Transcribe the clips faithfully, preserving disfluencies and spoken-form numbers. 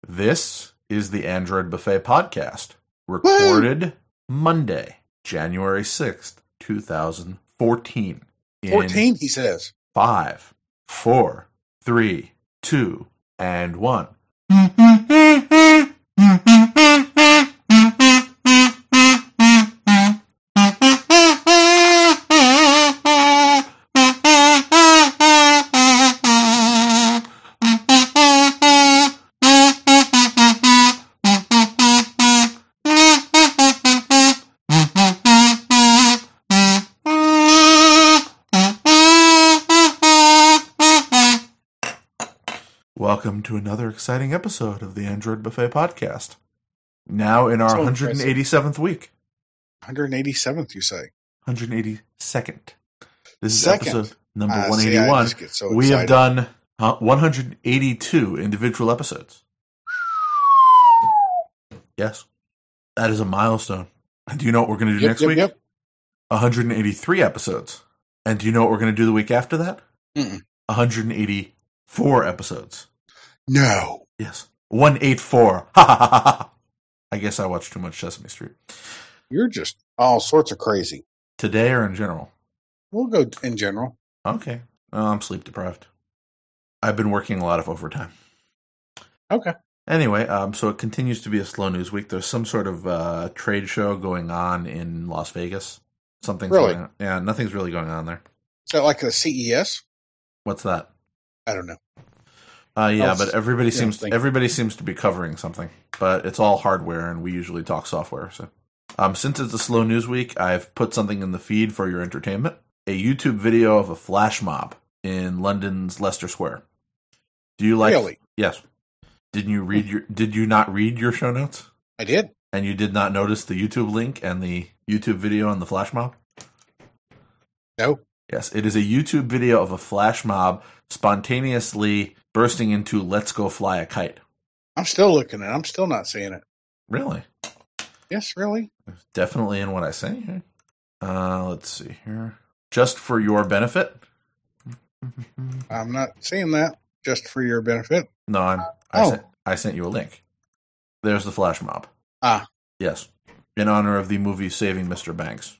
This is the Android Buffet Podcast, recorded Woo! Monday, January sixth, twenty fourteen. fourteen, he says. Five, four, three, two, and one. Welcome to another exciting episode of the Android Buffet Podcast. Now in our so one hundred eighty-seventh week. one hundred eighty-seventh, you say? one hundred eighty-second. This is Second. episode number uh, one eighty-one. See, so we have done uh, one hundred eighty-two individual episodes. Yes. That is a milestone. And do you know what we're going to do yep, next yep, week? Yep. one hundred eighty-three episodes. And do you know what we're going to do the week after that? Mm-mm. one hundred eighty-four episodes. No. Yes. one eighty-four. Ha ha ha ha. I guess I watched too much Sesame Street. You're just all sorts of crazy. Today or in general? We'll go in general. Okay. Well, I'm sleep deprived. I've been working a lot of overtime. Okay. Anyway, um, so it continues to be a slow news week. There's some sort of uh, trade show going on in Las Vegas. Something's really? going on. Yeah, nothing's really going on there. Is that like a C E S? What's that? I don't know. Uh, yeah, I'll, but everybody yeah, seems everybody seems to be covering something. But it's all hardware, and we usually talk software. So, um, since it's a slow news week, I've put something in the feed for your entertainment: a YouTube video of a flash mob in London's Leicester Square. Do you like? Really? Yes. Didn't you read your? Did you not read your show notes? I did. And you did not notice the YouTube link and the YouTube video on the flash mob? No. Yes, it is a YouTube video of a flash mob spontaneously bursting into "Let's Go Fly a Kite." I'm still looking at it. I'm still not seeing it. Really? Yes, really? Definitely in what I say here. Uh, let's see here. Just for your benefit. I'm not seeing that. Just for your benefit. No, I'm, I, oh. sent, I sent you a link. There's the flash mob. Ah. Yes. In honor of the movie Saving Mister Banks.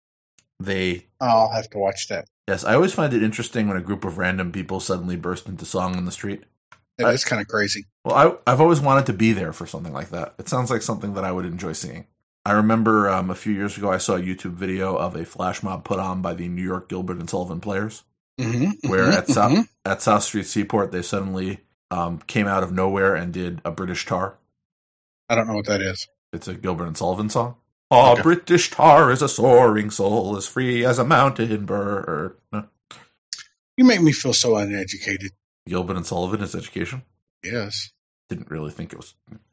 They. Oh, I'll have to watch that. Yes, I always find it interesting when a group of random people suddenly burst into song on the street. It I, is kind of crazy. Well, I, I've always wanted to be there for something like that. It sounds like something that I would enjoy seeing. I remember um, a few years ago I saw a YouTube video of a flash mob put on by the New York Gilbert and Sullivan Players, mm-hmm, where mm-hmm, at, South, mm-hmm. at South Street Seaport they suddenly um, came out of nowhere and did a British tar. I don't know what that is. It's a Gilbert and Sullivan song. Oh, okay. British tar is a soaring soul, as free as a mountain bird. No. You make me feel so uneducated. Gilbert and Sullivan is education? Yes. Didn't really think it was.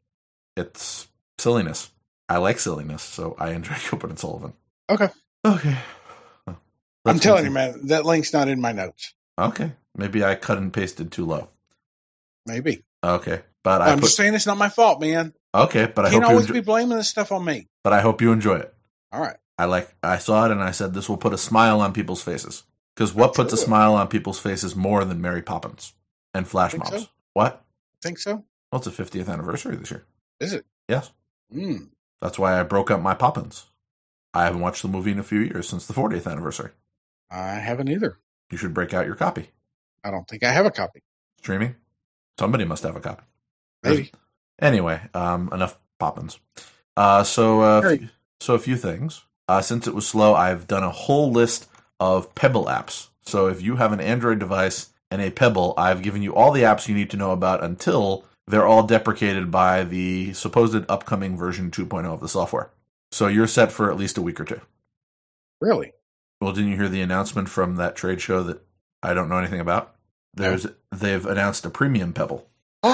It's silliness. I like silliness, so I enjoy Gilbert and Sullivan. Okay. Okay. Well, I'm telling you, man, that link's not in my notes. Okay. Maybe I cut and pasted too low. Maybe. Okay. But I I'm put, just saying it's not my fault, man. Okay, but I you hope can't you always enjoy, be blaming this stuff on me. But I hope you enjoy it. All right. I like. I saw it and I said this will put a smile on people's faces. Because what puts a smile on people's faces more than Mary Poppins and flash mobs? So? What? Think so? Well, it's the fiftieth anniversary this year. Is it? Yes. Mm. That's why I broke up my Poppins. I haven't watched the movie in a few years since the fortieth anniversary. I haven't either. You should break out your copy. I don't think I have a copy. Streaming? Somebody must have a copy. Maybe. There's, anyway, um, enough Poppins. Uh, so, uh, Right. f- so a few things. Uh, since it was slow, I've done a whole list of Pebble apps. So if you have an Android device and a Pebble, I've given you all the apps you need to know about until they're all deprecated by the supposed upcoming version two point oh of the software. So you're set for at least a week or two. Really? Well, didn't you hear the announcement from that trade show that I don't know anything about? There's no. They've announced a premium Pebble.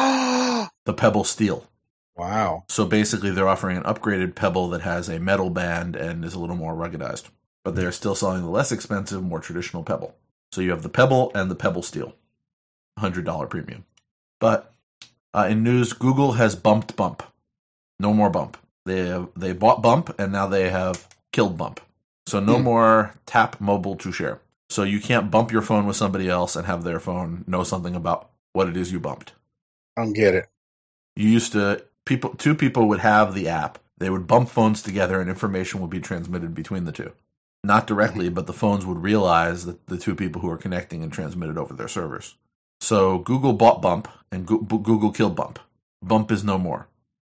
The Pebble Steel. Wow. So basically they're offering an upgraded Pebble that has a metal band and is a little more ruggedized. But they're still selling the less expensive, more traditional Pebble. So you have the Pebble and the Pebble Steel. one hundred dollars premium. But uh, in news, Google has bumped Bump. No more Bump. They have, they bought Bump, and now they have killed Bump. So no hmm. more tap mobile to share. So you can't bump your phone with somebody else and have their phone know something about what it is you bumped. I don't get it. You used to people two people would have the app. They would bump phones together, and information would be transmitted between the two. Not directly, mm-hmm. but the phones would realize that the two people who are connecting and transmit it over their servers. So Google bought Bump, and Go- Google killed Bump. Bump is no more.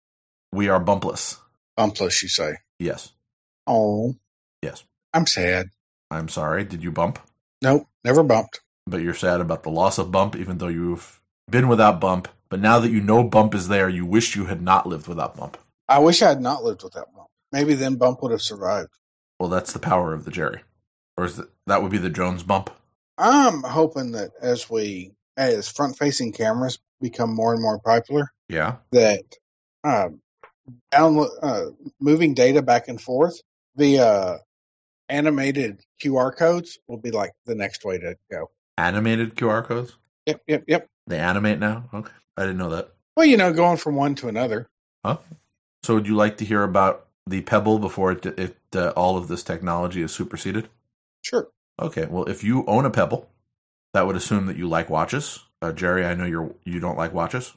We are bumpless. Bumpless, you say? Yes. Oh. Yes. I'm sad. I'm sorry. Did you bump? Nope, never bumped. But you're sad about the loss of Bump, even though you've been without Bump. But now that you know Bump is there, you wish you had not lived without Bump. I wish I had not lived without Bump. Maybe then Bump would have survived. Well, that's the power of the Jerry. Or is it, that would be the Jones Bump? I'm hoping that as we, as front-facing cameras become more and more popular, yeah, that uh, download, uh, moving data back and forth via animated Q R codes will be like the next way to go. Animated Q R codes? Yep, yep, yep. They animate now? Okay. I didn't know that. Well, you know, going from one to another. Huh? So would you like to hear about the Pebble before it, it uh, all of this technology is superseded? Sure. Okay. Well, if you own a Pebble, that would assume that you like watches. Uh, Jerry, I know you're you don't like watches.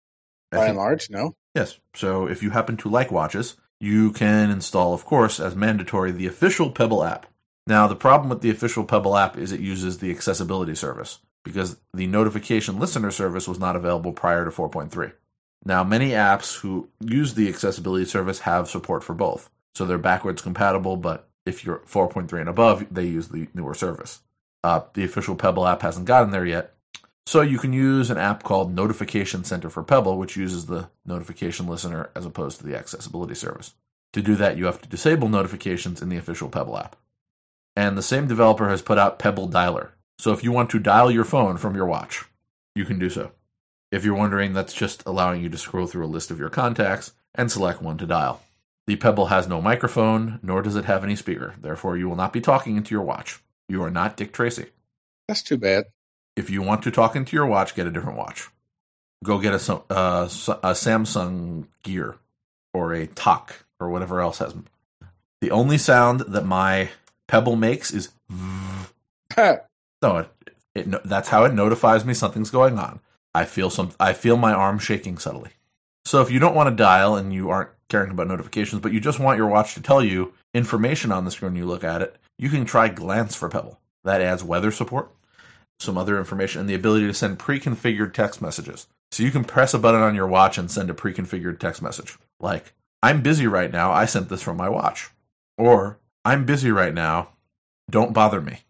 I By think, and large, no. Yes. So if you happen to like watches, you can install, of course, as mandatory, the official Pebble app. Now, the problem with the official Pebble app is it uses the accessibility service because the notification listener service was not available prior to four point three. Now, many apps who use the accessibility service have support for both. So they're backwards compatible, but if you're four point three and above, they use the newer service. Uh, the official Pebble app hasn't gotten there yet. So you can use an app called Notification Center for Pebble, which uses the notification listener as opposed to the accessibility service. To do that, you have to disable notifications in the official Pebble app. And the same developer has put out Pebble Dialer. So if you want to dial your phone from your watch, you can do so. If you're wondering, that's just allowing you to scroll through a list of your contacts and select one to dial. The Pebble has no microphone, nor does it have any speaker. Therefore, you will not be talking into your watch. You are not Dick Tracy. That's too bad. If you want to talk into your watch, get a different watch. Go get a, uh, a Samsung Gear or a T O C or whatever else has them. The only sound that my Pebble makes is no, it, it, that's how it notifies me something's going on. I feel some. I feel my arm shaking subtly. So if you don't want to dial and you aren't caring about notifications, but you just want your watch to tell you information on the screen when you look at it, you can try Glance for Pebble. That adds weather support, some other information, and the ability to send pre-configured text messages. So you can press a button on your watch and send a pre-configured text message. Like, I'm busy right now, I sent this from my watch. Or, I'm busy right now, don't bother me.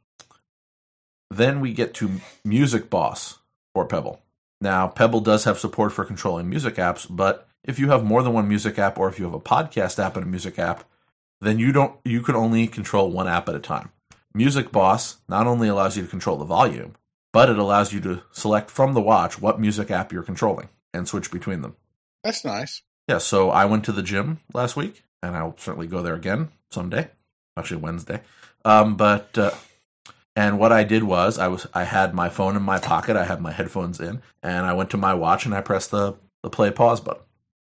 Then we get to Music Boss for Pebble. Now, Pebble does have support for controlling music apps, but if you have more than one music app, or if you have a podcast app and a music app, then you don't you can only control one app at a time. Music Boss not only allows you to control the volume, but it allows you to select from the watch what music app you're controlling and switch between them. That's nice. Yeah, so I went to the gym last week, and I'll certainly go there again someday. Actually, Wednesday. Um, but uh, and what I did was I was I had my phone in my pocket, I had my headphones in, and I went to my watch and I pressed the, the play pause button.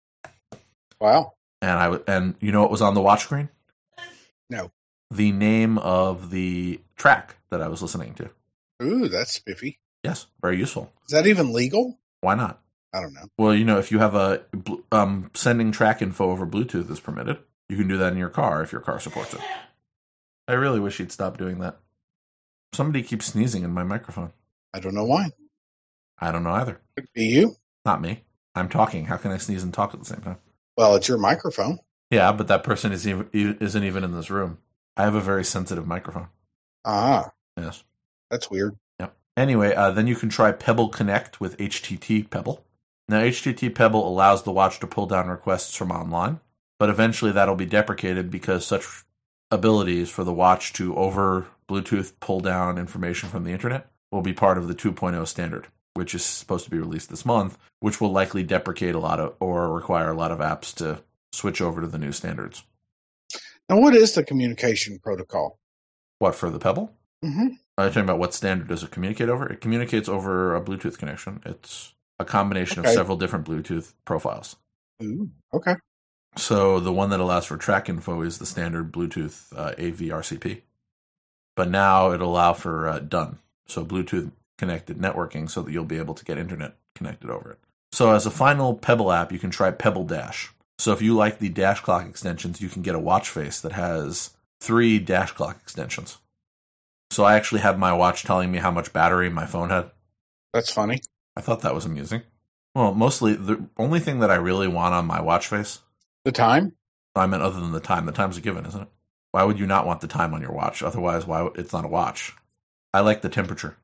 Wow. And I and you know what was on the watch screen? No. The name of the track that I was listening to. Ooh, that's spiffy. Yes, very useful. Is that even legal? Why not? I don't know. Well, you know, if you have a um, sending track info over Bluetooth is permitted, you can do that in your car if your car supports it. I really wish he'd stop doing that. Somebody keeps sneezing in my microphone. I don't know why. I don't know either. Could be you. Not me. I'm talking. How can I sneeze and talk at the same time? Well, it's your microphone. Yeah, but that person is even, isn't even in this room. I have a very sensitive microphone. Ah. Yes. That's weird. Yep. Anyway, uh, then you can try Pebble Connect with H T T Pebble. Now, H T T Pebble allows the watch to pull down requests from online, but eventually that'll be deprecated because such abilities for the watch to over Bluetooth pull down information from the internet will be part of the two point oh standard, which is supposed to be released this month, which will likely deprecate a lot of or require a lot of apps to switch over to the new standards. Now, what is the communication protocol? What, for the Pebble? Mm-hmm. Are you talking about what standard does it communicate over? It communicates over a Bluetooth connection. It's a combination okay. of several different Bluetooth profiles. Ooh, okay. So the one that allows for track info is the standard Bluetooth uh, A V R C P. But now it'll allow for uh, D U N, so Bluetooth connected networking, so that you'll be able to get internet connected over it. So as a final Pebble app, you can try Pebble Dash. So if you like the dash clock extensions, you can get a watch face that has three dash clock extensions. So I actually have my watch telling me how much battery my phone had. That's funny. I thought that was amusing. Well, mostly the only thing that I really want on my watch face. The time? I meant other than the time. The time's a given, isn't it? Why would you not want the time on your watch? Otherwise, why it's not a watch. I like the temperature.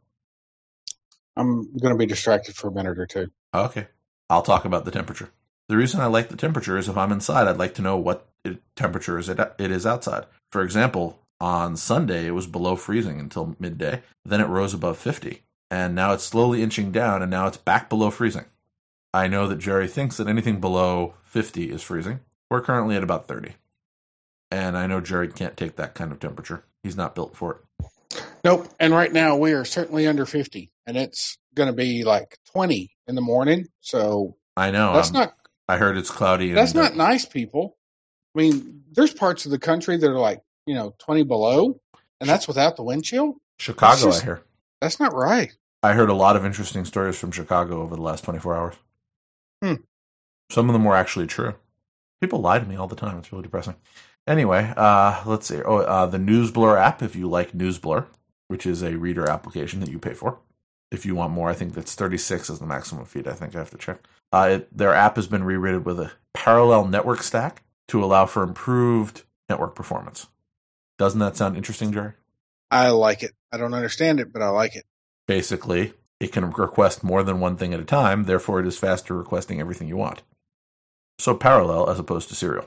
I'm going to be distracted for a minute or two. Okay. I'll talk about the temperature. The reason I like the temperature is if I'm inside, I'd like to know what temperature is it, it is outside. For example, on Sunday, it was below freezing until midday. Then it rose above fifty. And now it's slowly inching down, and now it's back below freezing. I know that Jerry thinks that anything below fifty is freezing. We're currently at about thirty. And I know Jerry can't take that kind of temperature. He's not built for it. Nope. And right now, we are certainly under fifty. And it's going to be like twenty in the morning. So I know. That's um, not... I heard it's cloudy. That's and, not uh, nice, people. I mean, there's parts of the country that are like, you know, twenty below, and that's without the wind chill. Chicago, just, I hear. That's not right. I heard a lot of interesting stories from Chicago over the last twenty-four hours. Hmm. Some of them were actually true. People lie to me all the time. It's really depressing. Anyway, uh, let's see. Oh, uh, the NewsBlur app, if you like NewsBlur, which is a reader application that you pay for. If you want more, I think that's thirty-six is the maximum feed. I think I have to check. Uh, it, their app has been re-rated with a parallel network stack to allow for improved network performance. Doesn't that sound interesting, Jerry? I like it. I don't understand it, but I like it. Basically, it can request more than one thing at a time, therefore it is faster requesting everything you want. So parallel as opposed to serial.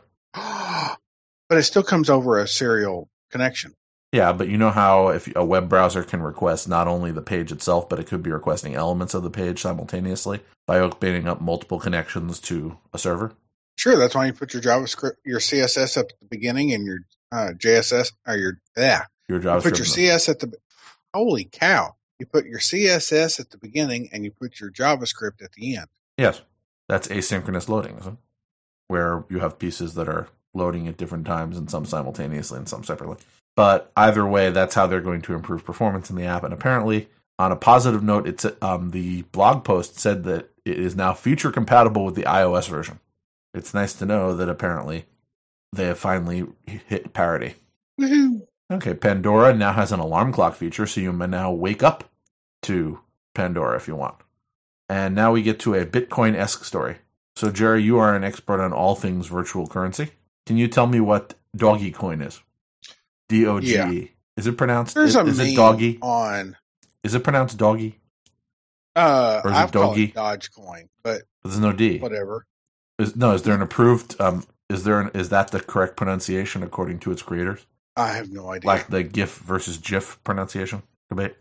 But it still comes over a serial connection. Yeah, but you know how if a web browser can request not only the page itself, but it could be requesting elements of the page simultaneously by opening up multiple connections to a server? Sure, that's why you put your JavaScript, your C S S up at the beginning and your uh, J S S, or your, yeah. Your You JavaScript. put your C S S at the, holy cow. You put your C S S at the beginning and you put your JavaScript at the end. Yes, that's asynchronous loading, isn't it? Where you have pieces that are loading at different times and some simultaneously and some separately. But either way, that's how they're going to improve performance in the app. And apparently, on a positive note, it's um, the blog post said that it is now feature compatible with the iOS version. It's nice to know that apparently they have finally hit parity. Woohoo! Okay, Pandora now has an alarm clock feature, so you may now wake up to Pandora if you want. And now we get to a Bitcoin-esque story. So, Jerry, you are an expert on all things virtual currency. Can you tell me what Doggy Coin is? D O G E. Yeah. Is it pronounced? There's is, a is meme it doggy? on. Is it pronounced doggy? Uh, or is I've it doggy? called it Dogecoin, but there's no D. Whatever. Is, no, is there an approved? Um, is there an, is that the correct pronunciation according to its creators? I have no idea. Like the GIF versus GIF pronunciation debate.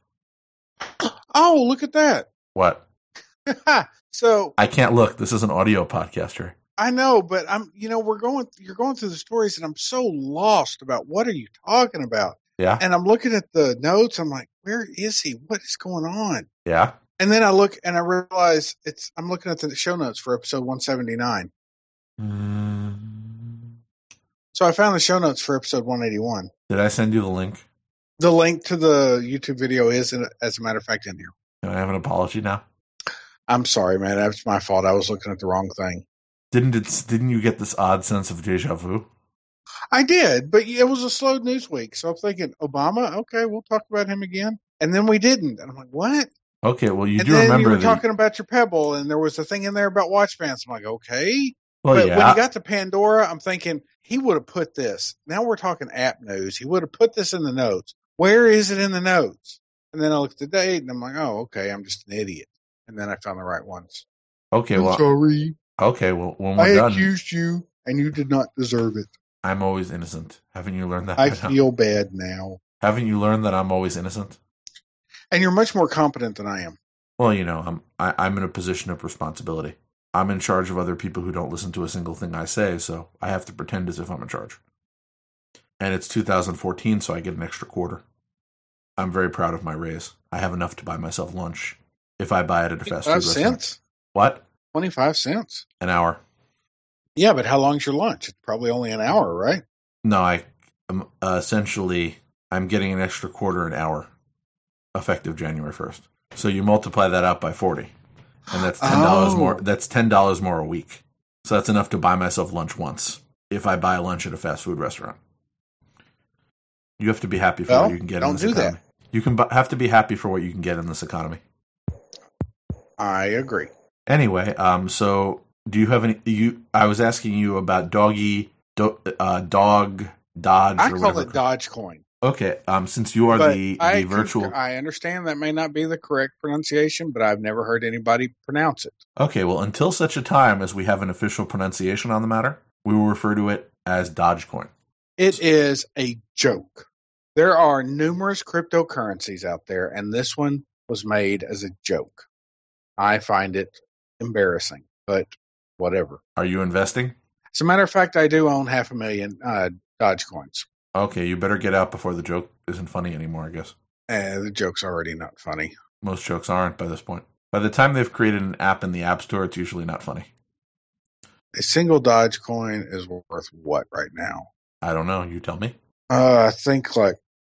Oh, look at that! What? So I can't look. This is an audio podcast, Jerry. I know, but I'm, you know, we're going, you're going through the stories and I'm so lost about what are you talking about? Yeah. And I'm looking at the notes. I'm like, where is he? What is going on? Yeah. And then I look and I realize it's, I'm looking at the show notes for episode one seventy-nine. Mm. So I found the show notes for episode one eighty-one. Did I send you the link? The link to the YouTube video is, as a matter of fact, in here. Can I have an apology now? I'm sorry, man. That's my fault. I was looking at the wrong thing. Didn't it? Didn't you get this odd sense of deja vu? I did, but it was a slow news week. So I'm thinking, Obama, okay, we'll talk about him again. And then we didn't. And I'm like, what? Okay, well, you and do then remember you were the... talking about your Pebble, and there was a thing in there about watch bands. I'm like, okay. Well, but yeah. when he got to Pandora, I'm thinking, he would have put this. Now we're talking app news. He would have put this in the notes. Where is it in the notes? And then I looked at the date, and I'm like, oh, okay, I'm just an idiot. And then I found the right ones. Okay, I'm well... sorry. Okay, well, when we're I done... accused you, and you did not deserve it. I'm always innocent. Haven't you learned that? I feel bad now. Haven't you learned that I'm always innocent? And you're much more competent than I am. Well, you know, I'm I, I'm in a position of responsibility. I'm in charge of other people who don't listen to a single thing I say, so I have to pretend as if I'm in charge. And it's two thousand fourteen, so I get an extra quarter. I'm very proud of my raise. I have enough to buy myself lunch if I buy it at a fast food restaurant. Cents? What? twenty-five cents. An hour. Yeah, but how long's your lunch? It's probably only an hour, right? No, I um, uh, essentially, I'm getting an extra quarter an hour, effective January first. So you multiply that out by forty. and that's ten dollars Oh. more. That's ten dollars more a week. So that's enough to buy myself lunch once if I buy lunch at a fast food restaurant. You have to be happy for Well, what you can get in don't this do economy. that. You can bu- have to be happy for what you can get in this economy. I agree. Anyway, um, so do you have any? You, I was asking you about doggy, do, uh, dog, Dodge, I or call whatever. it Dogecoin. Okay, um, since you are But the I the con- virtual. I understand that may not be the correct pronunciation, but I've never heard anybody pronounce it. Okay, well, until such a time as we have an official pronunciation on the matter, we will refer to it as Dogecoin. It is a joke. There are numerous cryptocurrencies out there, and this one was made as a joke. I find it embarrassing, but whatever. Are you investing? As a matter of fact, I do own half a million uh, Dogecoins. Okay, you better get out before the joke isn't funny anymore, I guess. Uh, the joke's already not funny. Most jokes aren't by this point. By the time they've created an app in the App Store, it's usually not funny. A single Dogecoin is worth what right now? I don't know. You tell me. Uh, I think like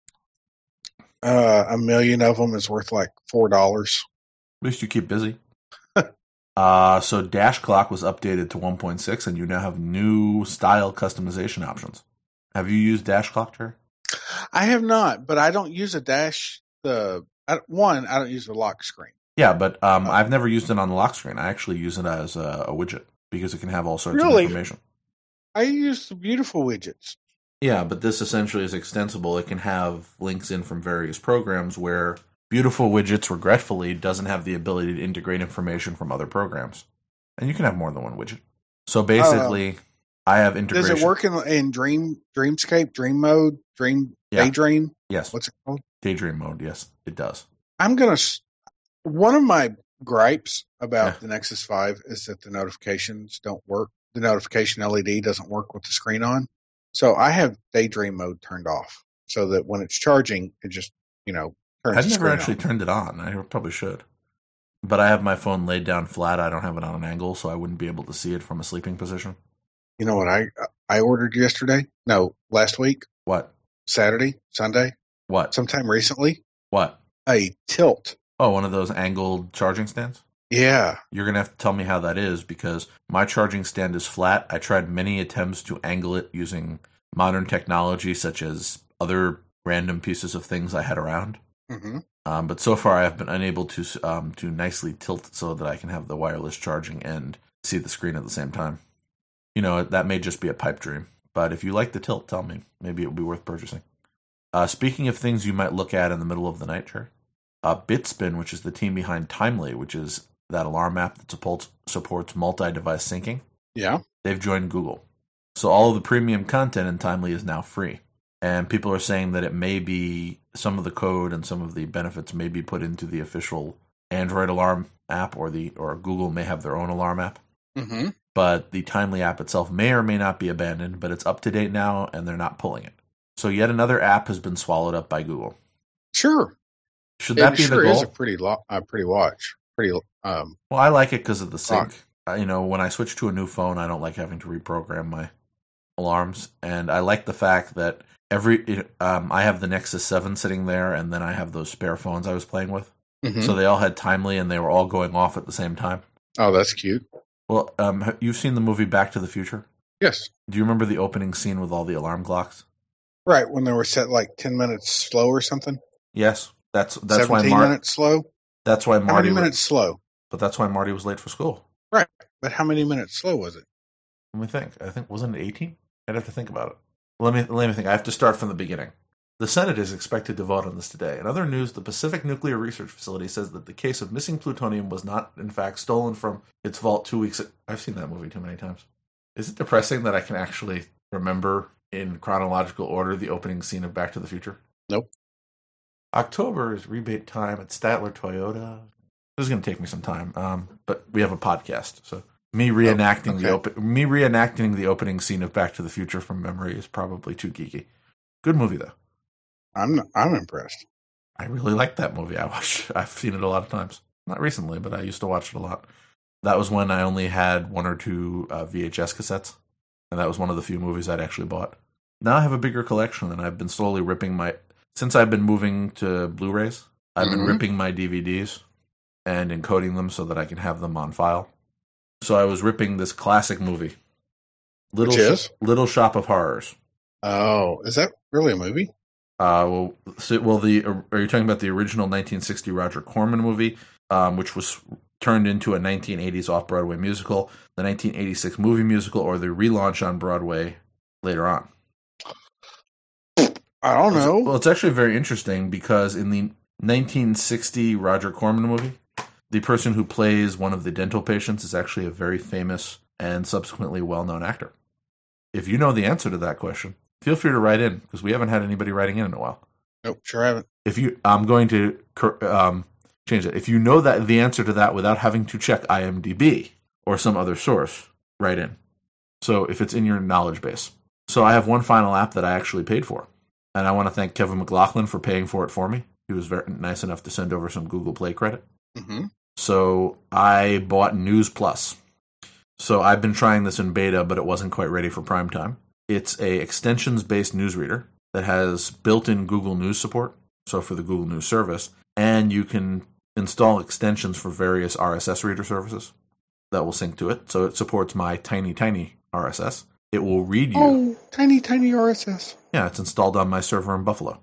uh, a million of them is worth like four dollars. At least you keep busy. uh, so Dash Clock was updated to one point six, and you now have new style customization options. Have you used Dash Clock, Terry? I have not, but I don't use a dash. The I, one, I don't use the lock screen. Yeah, but um, Oh. I've never used it on the lock screen. I actually use it as a, a widget because it can have all sorts Really? of information. I use the beautiful widgets. Yeah, but this essentially is extensible. It can have links in from various programs where Beautiful Widgets, regretfully, doesn't have the ability to integrate information from other programs. And you can have more than one widget. So basically, I have integration. Does it work in, in Dream Dreamscape, Dream Mode, Dream Yeah. Daydream? Yes. What's it called? Daydream mode, yes, it does. I'm gonna. s- One of my gripes about Yeah. the Nexus five is that the notifications don't work. The notification L E D doesn't work with the screen on. So I have Daydream mode turned off so that when it's charging, it just you know turns I've the never screen actually on. turned it on. I probably should. But I have my phone laid down flat. I don't have it on an angle, so I wouldn't be able to see it from a sleeping position. You know what I I ordered yesterday? No, last week, What? Saturday, Sunday, What? sometime recently. What? A tilt. Oh, one of those angled charging stands? Yeah. You're going to have to tell me how that is because my charging stand is flat. I tried many attempts to angle it using modern technology such as other random pieces of things I had around. hmm Um, but so far I have been unable to um, to nicely tilt so that I can have the wireless charging and see the screen at the same time. You know, that may just be a pipe dream. But if you like the tilt, tell me. Maybe it would be worth purchasing. Uh, speaking of things you might look at in the middle of the night, Cher, uh, Bitspin, which is the team behind Timely, which is that alarm app that supports, supports multi-device syncing, Yeah. they've joined Google. So all of the premium content in Timely is now free. And people are saying that it may be, some of the code and some of the benefits may be put into the official Android alarm app, or the or Google may have their own alarm app. hmm But the Timely app itself may or may not be abandoned, but it's up to date now and they're not pulling it. So yet another app has been swallowed up by Google. Sure. Should that it be sure the is goal? a pretty lo- uh, pretty watch. Pretty um. Well, I like it because of the Rock. sync. Uh, you know, when I switch to a new phone, I don't like having to reprogram my alarms, and I like the fact that every it, um, I have the Nexus seven sitting there, and then I have those spare phones I was playing with. Mhm. So they all had Timely, and they were all going off at the same time. Oh, that's cute. Well, um, ha- you've seen the movie Back to the Future. Yes. Do you remember the opening scene with all the alarm clocks? Right when they were set like ten minutes slow or something. Yes, that's that's why Seventeen Mar- minutes slow. that's why How Marty. many wa- minutes slow? But that's why Marty was late for school. Right. But how many minutes slow was it? Let me think. I think wasn't it eighteen? I'd have to think about it. Let me let me think. I have to start from the beginning. The Senate is expected to vote on this today. In other news, the Pacific Nuclear Research Facility says that the case of missing plutonium was not, in fact, stolen from its vault two weeks ago. I've seen that movie too many times. Is it depressing that I can actually remember in chronological order the opening scene of Back to the Future? Nope. October is rebate time at Statler Toyota. This is going to take me some time, um, but we have a podcast, so me reenacting okay. the open, me reenacting the opening scene of Back to the Future from memory is probably too geeky. Good movie though. I'm I'm impressed. I really like that movie. I watched. I've seen it a lot of times. Not recently, but I used to watch it a lot. That was when I only had one or two uh, V H S cassettes, and that was one of the few movies I'd actually bought. Now I have a bigger collection, and I've been slowly ripping my. Since I've been moving to Blu-rays, I've been Mhm. ripping my D V Ds and encoding them so that I can have them on file. So I was ripping this classic movie, Little Which is? Little Shop of Horrors. Oh, is that really a movie? Uh, well, so, well, the are you talking about the original nineteen sixty Roger Corman movie, um, which was turned into a nineteen eighties off-Broadway musical, the nineteen eighty-six movie musical, or the relaunch on Broadway later on? I don't know. Well, it's actually very interesting because in the nineteen sixty Roger Corman movie, the person who plays one of the dental patients is actually a very famous and subsequently well-known actor. If you know the answer to that question, feel free to write in, because we haven't had anybody writing in in a while. Nope, sure haven't. If you, I'm going to um, change it. If you know that the answer to that without having to check IMDb or some other source, write in. So if it's in your knowledge base. So I have one final app that I actually paid for. And I want to thank Kevin McLaughlin for paying for it for me. He was very nice enough to send over some Google Play credit. Mm-hmm. So I bought News Plus. So I've been trying this in beta, but it wasn't quite ready for prime time. It's a extensions-based newsreader that has built-in Google News support, so for the Google News service, and you can install extensions for various R S S reader services that will sync to it. So it supports my tiny, tiny R S S. It will read you. Oh, tiny, tiny R S S. Yeah, it's installed on my server in Buffalo.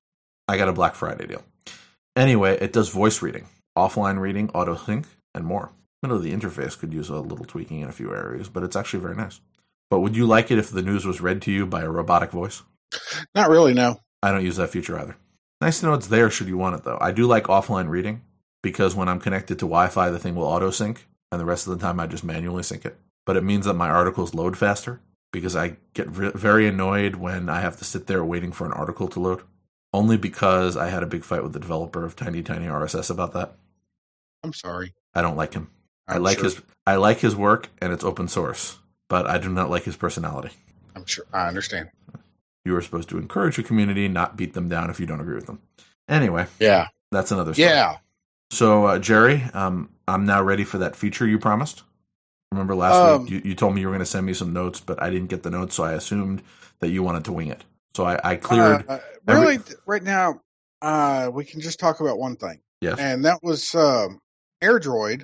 I got a Black Friday deal. Anyway, it does voice reading, offline reading, auto sync, and more. Middle of the interface could use a little tweaking in a few areas, but it's actually very nice. But would you like it if the news was read to you by a robotic voice? Not really, no. I don't use that feature either. Nice to know it's there should you want it, though. I do like offline reading, because when I'm connected to Wi-Fi, the thing will auto-sync, and the rest of the time I just manually sync it. But it means that my articles load faster, because I get re- very annoyed when I have to sit there waiting for an article to load. Only because I had a big fight with the developer of Tiny Tiny R S S about that. I'm sorry. I don't like him. I'm I like sure. his I like his work, and it's open source, but I do not like his personality. I'm sure. I understand. You are supposed to encourage your community, not beat them down if you don't agree with them. Anyway, Yeah. that's another story. Yeah. So, uh, Jerry, um, I'm now ready for that feature you promised. Remember last Um, week you, you told me you were going to send me some notes, but I didn't get the notes, so I assumed that you wanted to wing it. So I, I cleared. Uh, uh, really, right now, uh, we can just talk about one thing. Yes. And that was um, AirDroid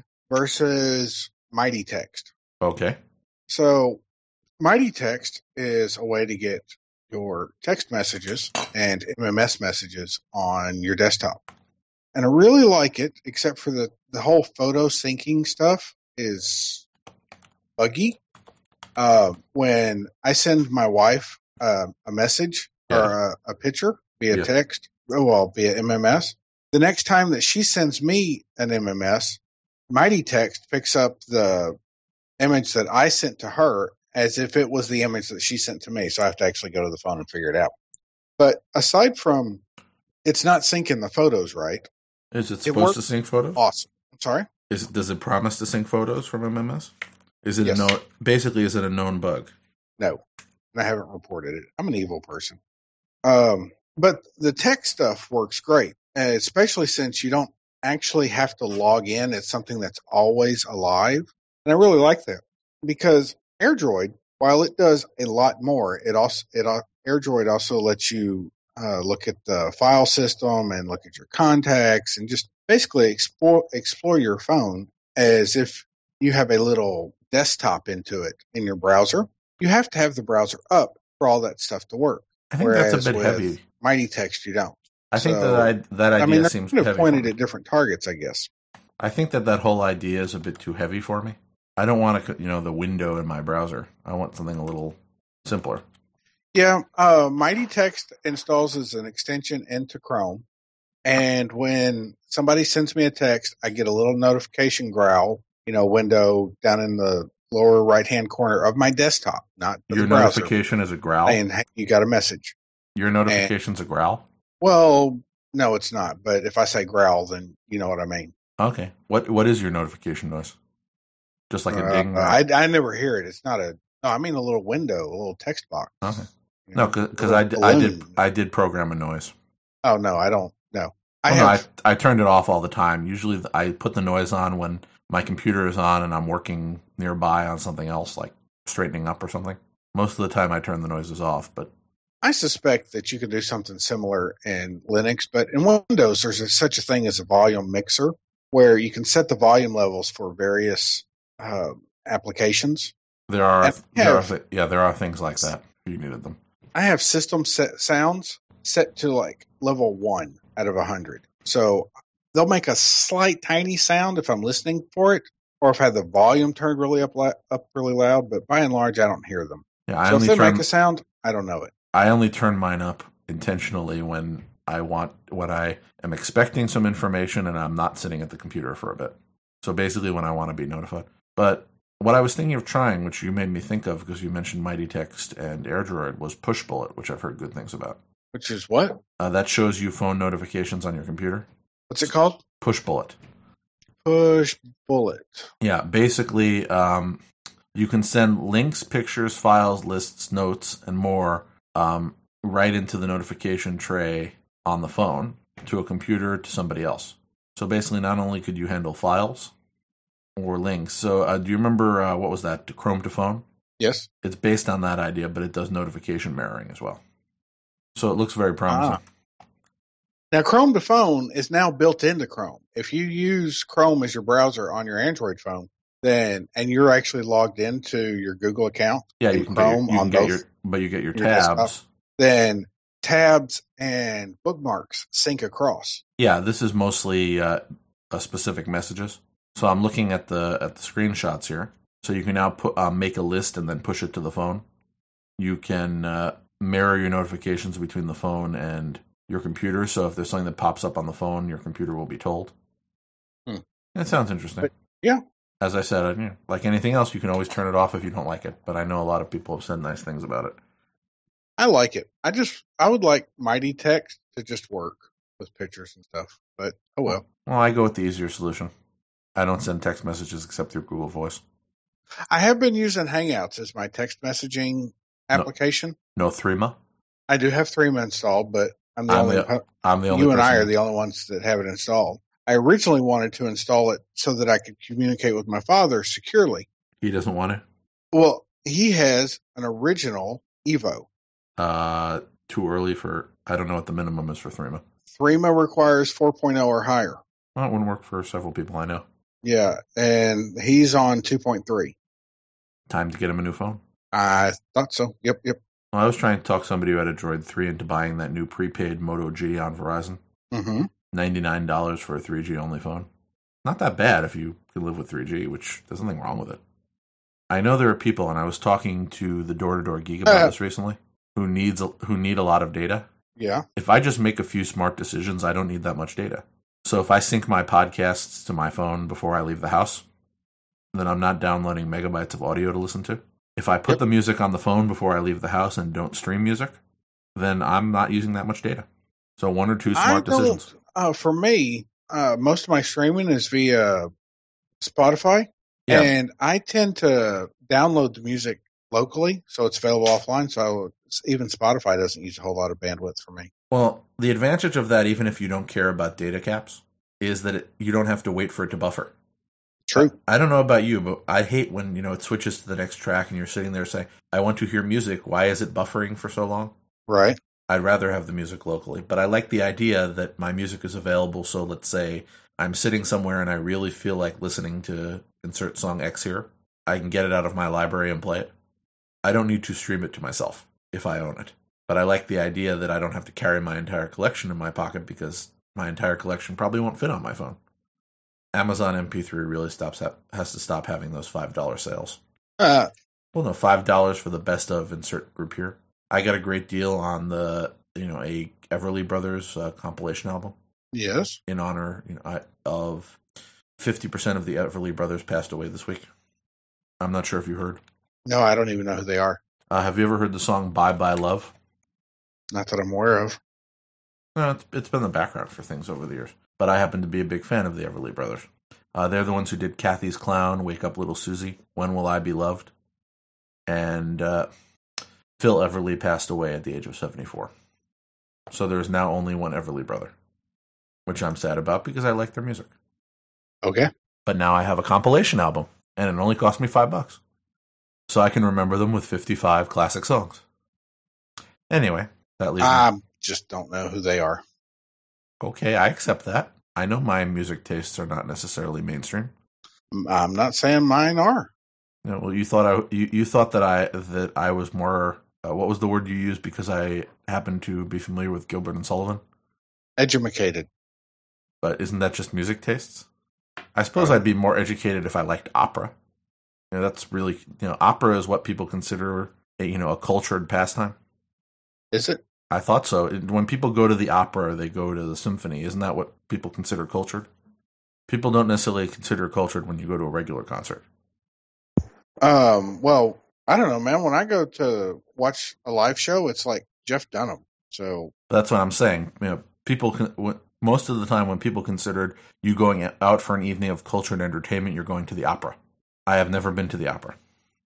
versus Mighty Text. Okay. So, Mighty Text is a way to get your text messages and M M S messages on your desktop. And I really like it, except for the, the whole photo syncing stuff is buggy. Uh, when I send my wife uh, a message Yeah. or a, a picture via Yeah. text, oh, well, via M M S, the next time that she sends me an M M S, Mighty Text picks up the image that I sent to her as if it was the image that she sent to me. So I have to actually go to the phone and figure it out. But aside from it's not syncing the photos right, Is it It supposed worked to sync photos? awesome. I'm sorry? Is it, does it promise to sync photos from M M S? Is it Yes. a known? Basically, is it a known bug? No, and I haven't reported it. I'm an evil person. Um, but the tech stuff works great, and especially since you don't actually have to log in. It's something that's always alive. And I really like that because AirDroid, while it does a lot more, it also it uh, AirDroid also lets you uh, look at the file system and look at your contacts and just basically explore explore your phone as if you have a little desktop into it in your browser. You have to have the browser up for all that stuff to work. I think Whereas that's a bit with Heavy. Mighty Text, you don't. I think So, that I, that idea I mean, they're seems kind of heavy. pointed for me. at different targets, I guess. I think that that whole idea is a bit too heavy for me. I don't want to, you know, the window in my browser. I want something a little simpler. Yeah, uh, Mighty Text installs as an extension into Chrome. And when somebody sends me a text, I get a little notification growl, you know, window down in the lower right-hand corner of my desktop, not the Your browser. notification is a growl. And hey, you got a message. Your notification's a growl. Well, no, it's not. But if I say growl, then you know what I mean. Okay. What what is your notification noise? Just like a Uh, ding. or- I, I never hear it. It's not a. No, I mean a little window, a little text box. Okay. You No, know, because a I, little d- I did balloon. I did program a noise. Oh no, I don't. No, I Oh, no, have. I I turned it off all the time. Usually, th- I put the noise on when my computer is on and I'm working nearby on something else, like straightening up or something. Most of the time, I turn the noises off. But I suspect that you could do something similar in Linux, but in Windows, there's a, such a thing as a volume mixer where you can set the volume levels for various uh, applications. There are, And I there are have- th- yeah, there are things like that if you needed them. I have system set sounds set to like level one out of a hundred. So they'll make a slight tiny sound if I'm listening for it, or if I have the volume turned really up la- up really loud. But by and large, I don't hear them. Yeah, I So if only they turn make a sound, I don't know it. I only turn mine up intentionally when I want when I am expecting some information and I'm not sitting at the computer for a bit. So basically, when I want to be notified. But what I was thinking of trying, which you made me think of because you mentioned Mighty Text and AirDroid, was Push Bullet, which I've heard good things about. Which is what? Uh, that shows you phone notifications on your computer. What's it called? Push Bullet. Push Bullet. Yeah, basically, um, you can send links, pictures, files, lists, notes, and more um, right into the notification tray on the phone to a computer to somebody else. So basically, not only could you handle files or links. So uh, do you remember, uh, what was that, Chrome to Phone? Yes. It's based on that idea, but it does notification mirroring as well. So it looks very promising. Ah. Now, Chrome to Phone is now built into Chrome. If you use Chrome as your browser on your Android phone, then and you're actually logged into your Google account, Yeah, in you can, Chrome get your, you on can get both your, but you get your your tabs. desktop. Then tabs and bookmarks sync across. Yeah, this is mostly uh, uh, specific messages. So I'm looking at the at the screenshots here. So you can now put uh, make a list and then push it to the phone. You can uh, mirror your notifications between the phone and your computer. So if there's something that pops up on the phone, your computer will be told. Hmm. That sounds interesting. But, yeah. As I said, I, you know, like anything else, you can always turn it off if you don't like it. But I know a lot of people have said nice things about it. I like it. I just I would like Mighty Text to just work with pictures and stuff. But oh well. Well, I go with the easier solution. I don't send text messages except through Google Voice. I have been using Hangouts as my text messaging application. No Threema? I do have Threema installed, but I'm the I'm only. the, I'm the only you and I person- are the only ones that have it installed. I originally wanted to install it so that I could communicate with my father securely. He doesn't want to? Well, he has an original Evo. Uh, too early for, I don't know what the minimum is for Threema. Threema requires four point oh or higher. Well, it wouldn't work for several people I know. Yeah, and he's on two point three. Time to get him a new phone. I thought so. Yep, yep. Well, I was trying to talk somebody who had a Droid three into buying that new prepaid Moto G on Verizon. Mm-hmm. ninety-nine dollars for a three G only phone. Not that bad if you can live with three G, which there's nothing wrong with it. I know there are people, and I was talking to the door-to-door geek about Uh, this recently, who needs a, who need a lot of data. Yeah. If I just make a few smart decisions, I don't need that much data. So if I sync my podcasts to my phone before I leave the house, then I'm not downloading megabytes of audio to listen to. If I put Yep. the music on the phone before I leave the house and don't stream music, then I'm not using that much data. So one or two smart I don't, decisions. Uh, for me, uh, most of my streaming is via Spotify, Yeah. and I tend to download the music locally, so it's available offline. So even Spotify doesn't use a whole lot of bandwidth for me. Well, the advantage of that, even if you don't care about data caps, is that it, you don't have to wait for it to buffer. True. I don't know about you, but I hate when, you know, it switches to the next track and you're sitting there saying, I want to hear music. Why is it buffering for so long? Right. I'd rather have the music locally. But I like the idea that my music is available. So let's say I'm sitting somewhere and I really feel like listening to insert song X here. I can get it out of my library and play it. I don't need to stream it to myself if I own it. But I like the idea that I don't have to carry my entire collection in my pocket because my entire collection probably won't fit on my phone. Amazon M P three really stops ha- has to stop having those five dollar sales. Uh, Well, no, five dollars for the best of insert group here. I got a great deal on the, you know, a Everly Brothers uh, compilation album yes. in honor, you know, I, of fifty percent of the Everly Brothers passed away this week. I'm not sure if you heard. No, I don't even know who they are. Uh, have you ever heard the song Bye Bye Love? Not that I'm aware of. No, it's, it's been the background for things over the years. But I happen to be a big fan of the Everly Brothers. Uh, they're the ones who did Kathy's Clown, Wake Up Little Susie, When Will I Be Loved? And uh, Phil Everly passed away at the age of seventy-four. So there's now only one Everly brother, which I'm sad about because I like their music. Okay. But now I have a compilation album, and it only cost me five bucks. So I can remember them with fifty-five classic songs. Anyway, that leaves me. I just don't know who they are. Okay, I accept that. I know my music tastes are not necessarily mainstream. I'm not saying mine are. You know, well, you thought I you, you thought that I that I was more. Uh, what was the word you used? Because I happen to be familiar with Gilbert and Sullivan. Edumacated. But isn't that just music tastes? I suppose Uh, I'd be more educated if I liked opera. You know, that's really you know, opera is what people consider a, you know a cultured pastime. Is it? I thought so. When people go to the opera, they go to the symphony. Isn't that what people consider cultured? People don't necessarily consider cultured when you go to a regular concert. Um. Well, I don't know, man. When I go to watch a live show, it's like Jeff Dunham. So That's what I'm saying. You know, people can, most of the time when people considered you going out for an evening of culture and entertainment, you're going to the opera. I have never been to the opera.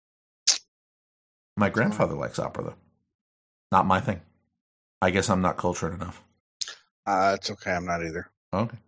My grandfather likes opera, though. Not my thing. I guess I'm not cultured enough. uh, it's okay. I'm not either. Okay.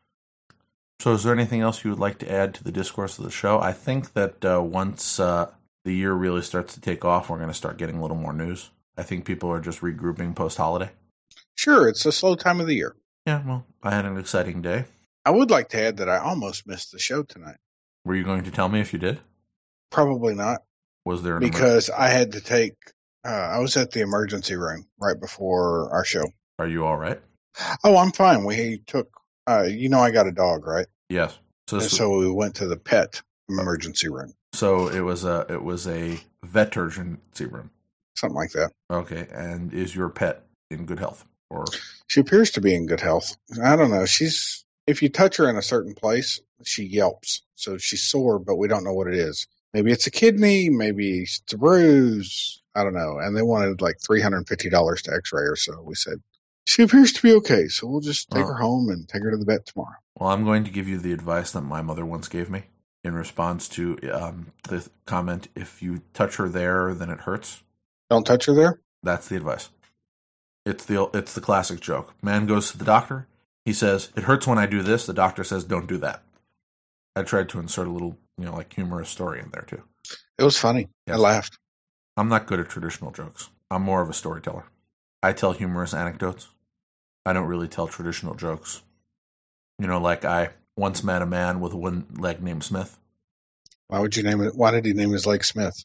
So is there anything else you would like to add to the discourse of the show? I think that uh, once uh, the year really starts to take off, we're going to start getting a little more news. I think people are just regrouping post-holiday. Sure, it's a slow time of the year. Yeah, well, I had an exciting day. I would like to add that I almost missed the show tonight. Were you going to tell me if you did? Probably not, Was there an because I had to take. Uh, I was at the emergency room right before our show. Are you all right? Oh, I'm fine. We took. Uh, you know, I got a dog, right? Yes. So, And this, so we went to the pet emergency room, so it was a it was a vetergency room. something like that. Okay, and is your pet in good health? Or She appears to be in good health. I don't know. She's if you touch her in a certain place, she yelps. So she's sore, but we don't know what it is. Maybe it's a kidney. Maybe it's a bruise. I don't know. And they wanted like three hundred and fifty dollars to X-ray her. So we said she appears to be okay. So we'll just take Oh. her home and take her to the vet tomorrow. well, I'm going to give you the advice that my mother once gave me in response to um, the comment: "If you touch her there, then it hurts." Don't touch her there. That's the advice. It's the it's the classic joke. Man goes to the doctor. He says, "It hurts when I do this." The doctor says, "Don't do that." I tried to insert a little, you know, like humorous story in there too. It was funny. Yes. I laughed. I'm not good at traditional jokes. I'm more of a storyteller. I tell humorous anecdotes. I don't really tell traditional jokes. You know, like I once met a man with one leg named Smith. Why would you name it? Why did he name his leg Smith?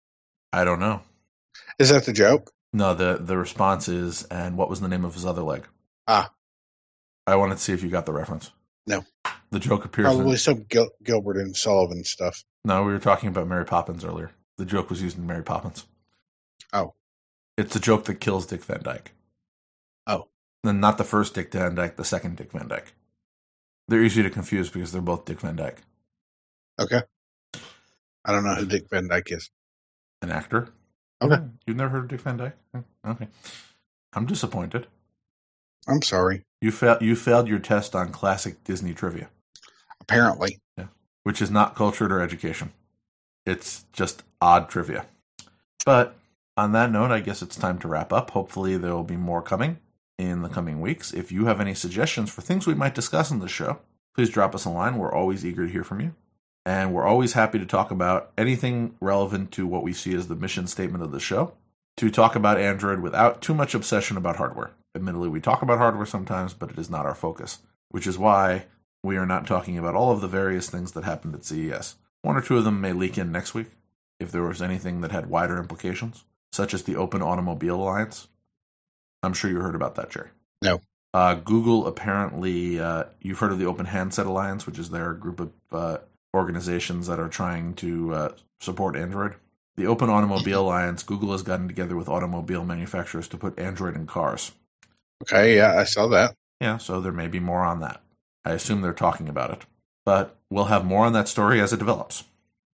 I don't know. Is that the joke? No, the, the response is, and what was the name of his other leg? Ah. I wanted to see if you got the reference. No. The joke appears Probably in... some Gil- Gilbert and Sullivan stuff. No, we were talking about Mary Poppins earlier. The joke was used in Mary Poppins. Oh. It's a joke that kills Dick Van Dyke. Oh. And not the first Dick Van Dyke, the second Dick Van Dyke. They're easy to confuse because they're both Dick Van Dyke. Okay. I don't know who Dick Van Dyke is. An actor. Okay. You've never heard of Dick Van Dyke? Okay. I'm disappointed. I'm sorry. You, fa- you failed your test on classic Disney trivia. Apparently. Yeah. Which is not cultured or education. It's just odd trivia. But on that note, I guess it's time to wrap up. Hopefully there will be more coming in the coming weeks. If you have any suggestions for things we might discuss on this show, please drop us a line. We're always eager to hear from you. And we're always happy to talk about anything relevant to what we see as the mission statement of the show, to talk about Android without too much obsession about hardware. Admittedly, we talk about hardware sometimes, but it is not our focus, which is why we are not talking about all of the various things that happened at C E S. One or two of them may leak in next week, if there was anything that had wider implications, such as the Open Automobile Alliance. I'm sure you heard about that, Jerry. No. Uh, Google apparently, uh, you've heard of the Open Handset Alliance, which is their group of uh, organizations that are trying to uh, support Android. The Open Automobile Alliance, Google has gotten together with automobile manufacturers to put Android in cars. Okay, yeah, I saw that. Yeah, so there may be more on that. I assume they're talking about it. But we'll have more on that story as it develops.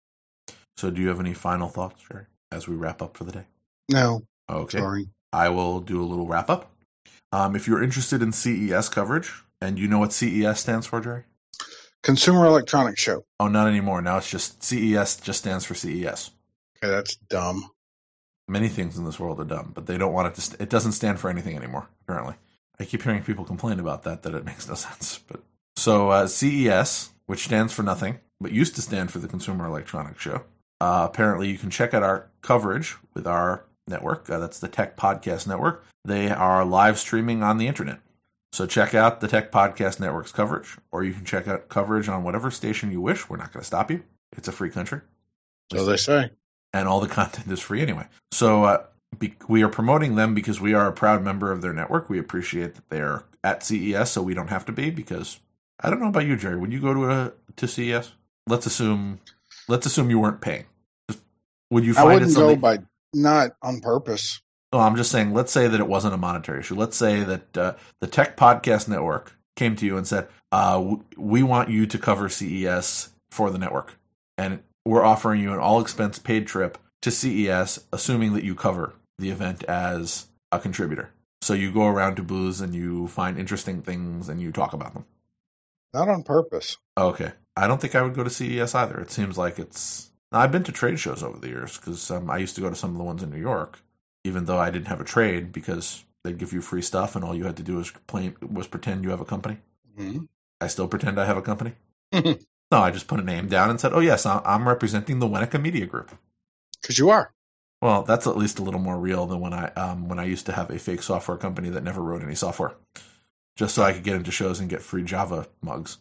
So do you have any final thoughts, Jerry, as we wrap up for the day? No. Okay. Sorry. I will do a little wrap up. Um, if you're interested in C E S coverage, and you know what C E S stands for, Jerry? Consumer Electronics Show. Oh, not anymore. Now it's just C E S just stands for C E S. Okay, that's dumb. Many things in this world are dumb, but they don't want it to. St- it doesn't stand for anything anymore. Apparently, I keep hearing people complain about that. That it makes no sense. But so uh, C E S, which stands for nothing, but used to stand for the Consumer Electronics Show. Uh, apparently, you can check out our coverage with our network. Uh, that's the Tech Podcast Network. They are live streaming on the internet. So check out the Tech Podcast Network's coverage, or you can check out coverage on whatever station you wish. We're not going to stop you. It's a free country. So they say. And all the content is free anyway. So uh, be, we are promoting them because we are a proud member of their network. We appreciate that they're at C E S, so we don't have to be, because I don't know about you, Jerry. Would you go to a to C E S? Let's assume let's assume you weren't paying. Would you find I wouldn't it something? go by not on purpose. No, I'm just saying, let's say that it wasn't a monetary issue. Let's say that uh, the Tech Podcast Network came to you and said, uh, w- we want you to cover C E S for the network. And we're offering you an all-expense paid trip to C E S, assuming that you cover the event as a contributor. So you go around to booths and you find interesting things and you talk about them. Not on purpose. Okay. I don't think I would go to C E S either. It seems like it's... Now, I've been to trade shows over the years, because um, I used to go to some of the ones in New York, even though I didn't have a trade, because they'd give you free stuff and all you had to do was, play, was pretend you have a company. Mm-hmm. I still pretend I have a company. No, I just put a name down and said, oh, yes, I'm representing the Wennica Media Group. Because you are. Well, that's at least a little more real than when I um, when I used to have a fake software company that never wrote any software, just so I could get into shows and get free Java mugs.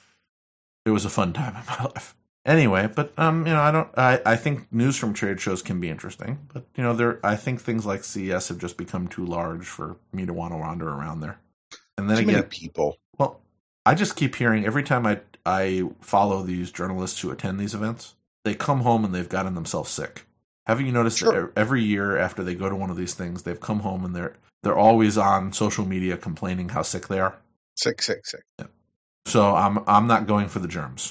It was a fun time in my life. Anyway, but um, you know, I don't. I, I think news from trade shows can be interesting, but you know, there. I think things like C E S have just become too large for me to want to wander around there. And then Too again, many people. Well, I just keep hearing every time I I follow these journalists who attend these events, they come home and they've gotten themselves sick. Haven't you noticed Sure. that every year after they go to one of these things, they've come home and they're they're always on social media complaining how sick they are? Sick, sick, sick. Yeah. So I'm I'm not going for the germs.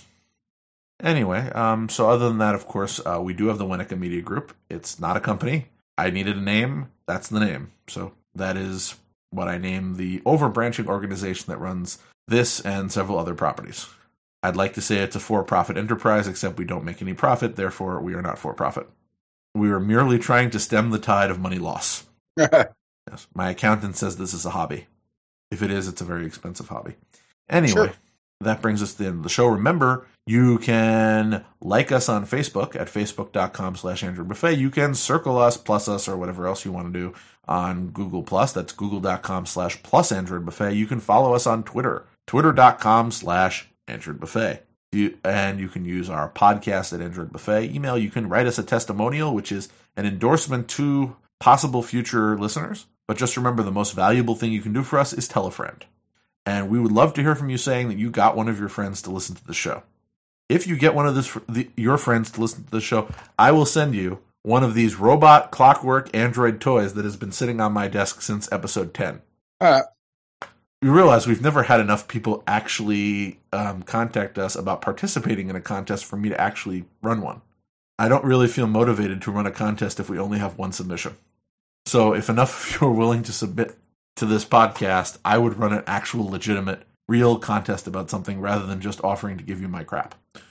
Anyway, um, so other than that, of course, uh, we do have the Wennica Media Group. It's not a company. I needed a name. That's the name. So that is what I name the overbranching organization that runs this and several other properties. I'd like to say it's a for-profit enterprise, except we don't make any profit. Therefore, we are not for-profit. We are merely trying to stem the tide of money loss. Yes, my accountant says this is a hobby. If it is, it's a very expensive hobby. Anyway, Sure. That brings us to the end of the show. Remember, you can like us on Facebook at facebook.com slash Android Buffet. You can circle us, plus us, or whatever else you want to do on Google Plus. That's google.com slash plus Android Buffet. You can follow us on Twitter, twitter.com slash Android Buffet. You, and you can use our podcast at Android Buffet. Email, you can write us a testimonial, which is an endorsement to possible future listeners. But just remember, the most valuable thing you can do for us is tell a friend. And we would love to hear from you saying that you got one of your friends to listen to the show. If you get one of this, the, your friends to listen to the show, I will send you one of these robot clockwork Android toys that has been sitting on my desk since episode ten. Uh, You realize we've never had enough people actually um, contact us about participating in a contest for me to actually run one. I don't really feel motivated to run a contest if we only have one submission. So if enough of you are willing to submit to this podcast, I would run an actual legitimate, real contest about something rather than just offering to give you my crap.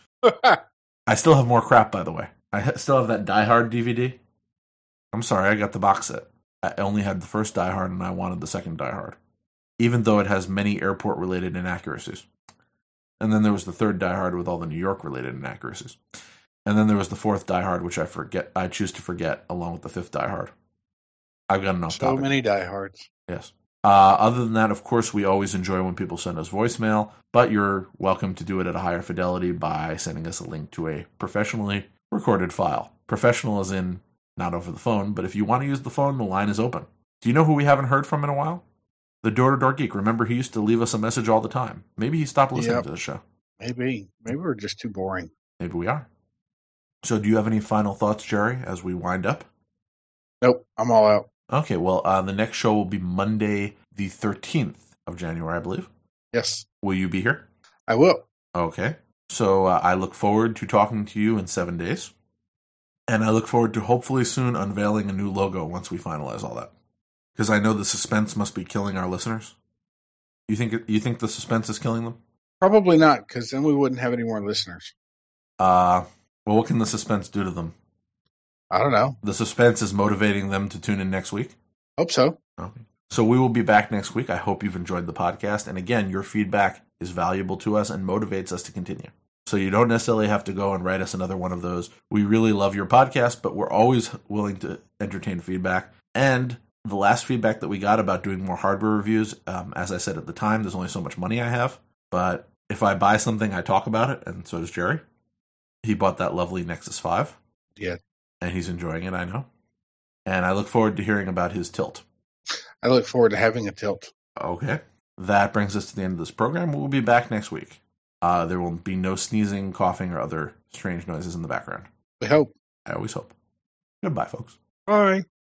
I still have more crap, by the way. I ha- still have that Die Hard D V D. I'm sorry, I got the box set. I only had the first Die Hard and I wanted the second Die Hard, even though it has many airport-related inaccuracies. And then there was the third Die Hard with all the New York-related inaccuracies. And then there was the fourth Die Hard, which I forget. I choose to forget, along with the fifth Die Hard. I've got enough so topics. many diehards. Yes. Uh, other than that, of course, we always enjoy when people send us voicemail, but you're welcome to do it at a higher fidelity by sending us a link to a professionally recorded file. Professional as in not over the phone, but if you want to use the phone, the line is open. Do you know who we haven't heard from in a while? The Door-to-Door Geek. Remember, he used to leave us a message all the time. Maybe he stopped listening Yep. to the show. Maybe. Maybe we're just too boring. Maybe we are. So do you have any final thoughts, Jerry, as we wind up? Nope. I'm all out. Okay, well, uh, the next show will be Monday, the thirteenth of January, I believe. Yes. Will you be here? I will. Okay. So uh, I look forward to talking to you in seven days. And I look forward to hopefully soon unveiling a new logo once we finalize all that. Because I know the suspense must be killing our listeners. You think you think the suspense is killing them? Probably not, because then we wouldn't have any more listeners. Uh, well, what can the suspense do to them? I don't know. The suspense is motivating them to tune in next week? Hope so. Okay. So we will be back next week. I hope you've enjoyed the podcast. And again, your feedback is valuable to us and motivates us to continue. So you don't necessarily have to go and write us another one of those. We really love your podcast, but we're always willing to entertain feedback. And the last feedback that we got about doing more hardware reviews, um, as I said at the time, there's only so much money I have. But if I buy something, I talk about it, and so does Jerry. He bought that lovely Nexus five. Yeah. And he's enjoying it, I know. And I look forward to hearing about his tilt. I look forward to having a tilt. Okay. That brings us to the end of this program. We'll be back next week. Uh, there will be no sneezing, coughing, or other strange noises in the background. We hope. I always hope. Goodbye, folks. Bye.